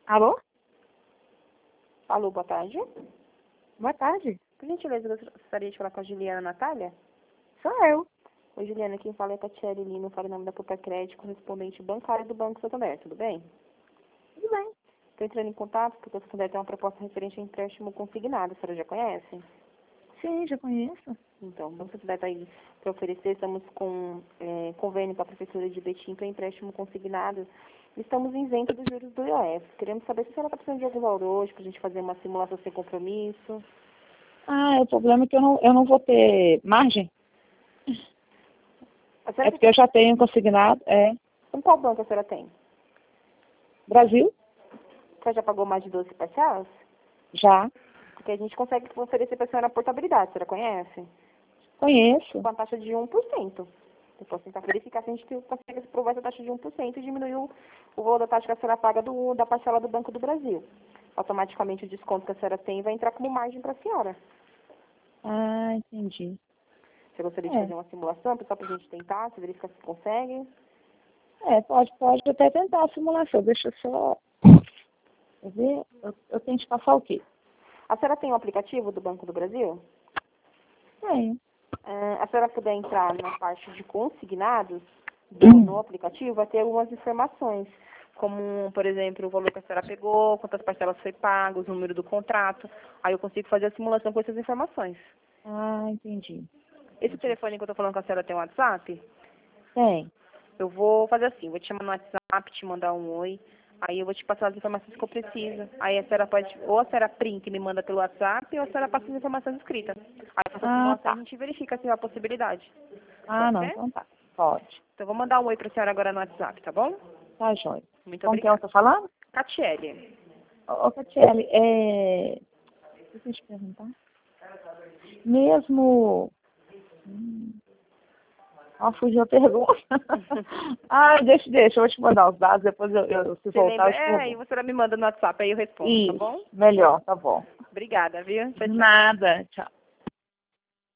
Alô? Alô, boa tarde. Boa tarde. Por gentileza, eu gostaria de falar com a Juliana Natália. Sou eu. Oi, Juliana, quem fala é a Tatiele Lino, fala em nome da Puta Crédito, correspondente bancário do Banco Santander, tudo bem? Tudo bem. Estou entrando em contato porque o Santander tem uma proposta referente a empréstimo consignado, a senhora já conhece? Sim, já conheço. Então, o Banco Santander está aí para oferecer, estamos com convênio com a Prefeitura de Betim para empréstimo consignado. Estamos isentos dos juros do IOF. Queremos saber se a senhora está precisando de algum valor hoje para a gente fazer uma simulação sem compromisso. O problema é que eu não vou ter margem. A senhora Porque eu já tenho consignado. Com qual banco a senhora tem? Brasil? A senhora já pagou mais de 12 parcelas? Já. Porque a gente consegue oferecer para a senhora a portabilidade, a senhora conhece? Conheço. Com a taxa de 1%. Eu posso tentar verificar se a gente consegue aprovar essa taxa de 1% e diminuir o valor da taxa que a senhora paga da parcela do Banco do Brasil. Automaticamente o desconto que a senhora tem vai entrar como margem para a senhora. Entendi. Você gostaria de fazer uma simulação, só para a gente tentar, se verificar se consegue? Pode até tentar a simulação. Deixa eu só ver. Eu tenho que passar o quê? A senhora tem o aplicativo do Banco do Brasil? Tenho. A senhora puder entrar na parte de consignados no aplicativo, vai ter algumas informações, como, por exemplo, o valor que a senhora pegou, quantas parcelas foi pago, o número do contrato. Aí eu consigo fazer a simulação com essas informações. Entendi. Esse telefone que eu estou falando com a senhora tem um WhatsApp? Tem. Eu vou fazer assim, vou te chamar no WhatsApp, te mandar um oi, aí eu vou te passar as informações que eu preciso. Aí a senhora pode, ou a senhora print e me manda pelo WhatsApp, ou a senhora passa as informações escritas. Aí eu faço a simulação e a gente verifica se há possibilidade. Pode ser? Então tá. Pode. Então eu vou mandar um oi pra senhora agora no WhatsApp, tá bom? Tá, joia. Muito Como que eu obrigada. tô falando? Catiele. Ô, Catiele, deixa eu te perguntar. Mesmo... fugiu a pergunta. Deixa, eu vou te mandar os dados, depois eu se Você voltar, lembra? eu te Aí pergunto. você me manda no WhatsApp, aí eu respondo, tá bom? Melhor, tá bom. Obrigada, viu? Tchau, tchau. Nada, tchau.